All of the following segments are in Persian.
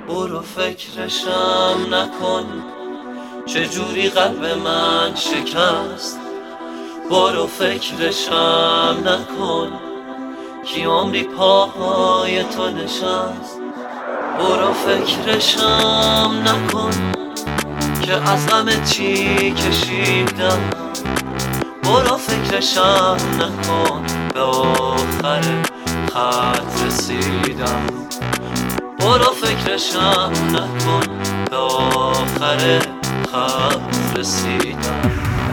برو فکرشم نکن چجوری قلب من شکست. برو فکرشم نکن کی عمری پاهای تو نشست. برو فکرشم نکن که از غم چی کشیدم. برو فکرشم نکن به آخر خط رسیدم. برو فکرشم نکن به آخر خط رسیدم.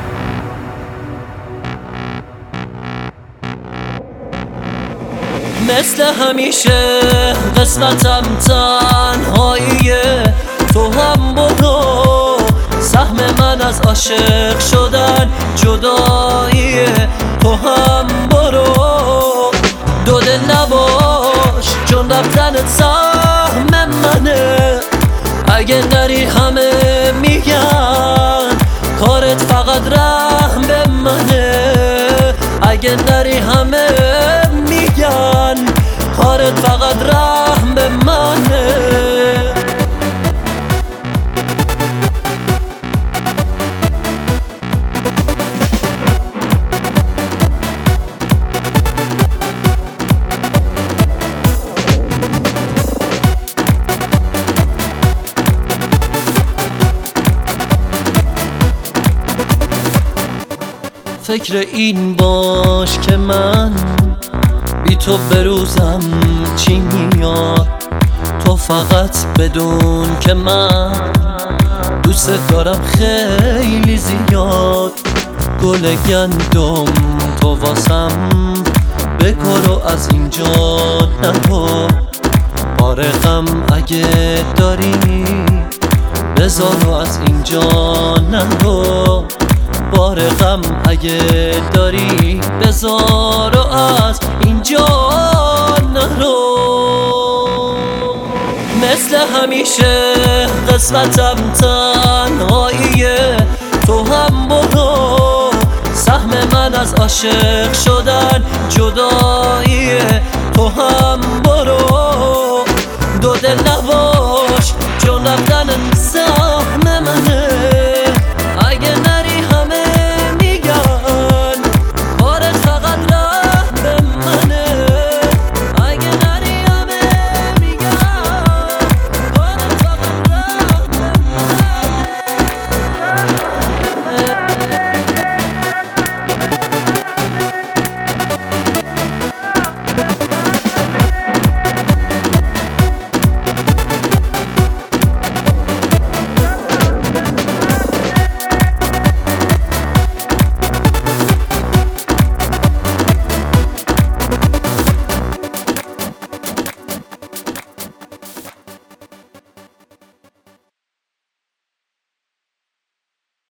مثل همیشه قسمتم تنهاییه، تو هم برو. سهم من از عاشق شدن جداییه، تو هم برو. دو دل نباش چون رفتنت سهم منه. اگه نری همه میگن کارت فقط رحم به منه. اگه نری همه میگن کارت فقط رحم به منه. فکر این باش که من بی تو بروزم چی میاد. تو فقط بدون که من دوست دارم خیلی زیاد. گل گندم تو واسم بکار و از اینجا نرو. بار غم اگه داری بذار و از اینجا نرو. بار غم اگه داری بذار و از اینجا نرو. مثل همیشه قسمتم تنهاییه، تو هم برو. سهم من از عاشق شدن جداییه، تو هم برو.